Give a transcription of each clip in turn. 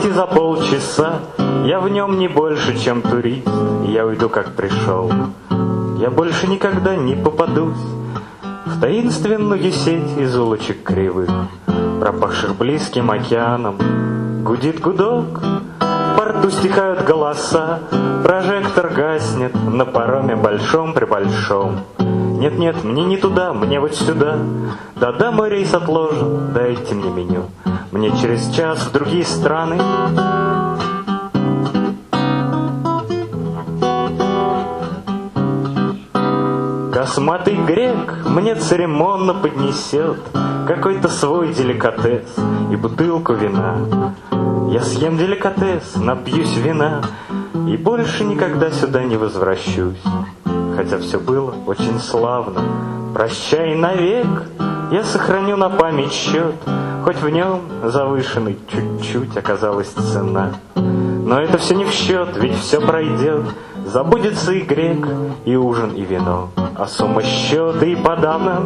и за полчаса я в нем не больше, чем турист, и я уйду, как пришел. Я больше никогда не попадусь в таинственную сеть из улочек кривых, пропахших близким океаном. Гудит гудок, в порту стихают голоса, прожектор гаснет на пароме большом-пребольшом. Нет-нет, мне не туда, мне вот сюда. Да-да, мой рейс отложен, дайте мне меню. Мне через час в другие страны. Косматый грек мне церемонно поднесет какой-то свой деликатес и бутылку вина. Я съем деликатес, напьюсь вина и больше никогда сюда не возвращусь. Хотя все было очень славно. Прощай навек, я сохраню на память счет, хоть в нем завышенной чуть-чуть оказалась цена. Но это все не в счет, ведь все пройдет. Забудется и грек, и ужин, и вино, а сумма счета и подавно.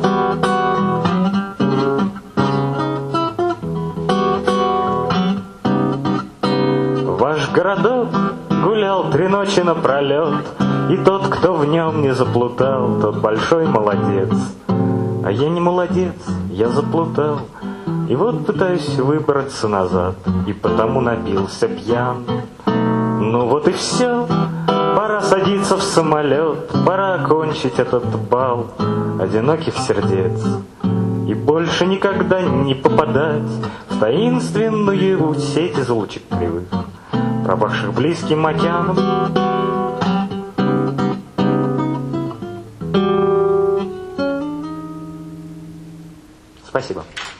Ваш городок гулял 3 ночи напролет, и тот, кто в нем не заплутал, тот большой молодец. А я не молодец, я заплутал, и вот пытаюсь выбраться назад, и потому напился пьян. Ну вот и все, пора садиться в самолет, пора окончить этот бал одиноких сердец и больше никогда не попадать в таинственную сеть из улочек кривых, пропахших близким океаном. Спасибо.